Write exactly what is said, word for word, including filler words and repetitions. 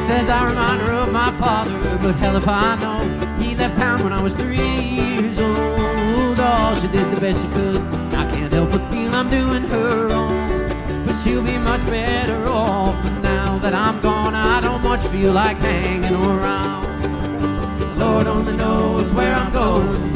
Says I remind her of my father, but hell if I know. He left town when I was three years old. Oh, she did the best she could. I can't help but feel I'm doing her wrong. But she'll be much better off. And now that I'm gone, I don't much feel like hanging around. Lord only knows where I'm going.